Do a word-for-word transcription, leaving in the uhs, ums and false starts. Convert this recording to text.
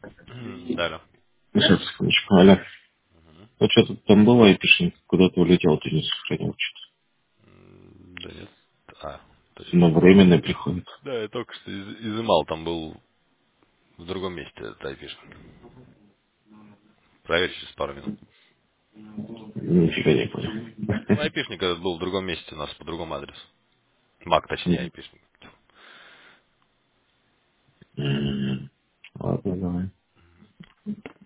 М, Да, да. Сейчас, секундочку, алло. Ну что тут там было айпишник, куда-то улетел, ты не сохранил что-то. М, Да нет. А, точно. На временный приходит. Да, я только что из- изымал, там был в другом месте этот айпишник. Проверь через пару минут. Нифига не понял. Ну, айпишник этот был в другом месте у нас, по другому адресу. Мак, точнее, М, айпишник. м, Ладно, давай.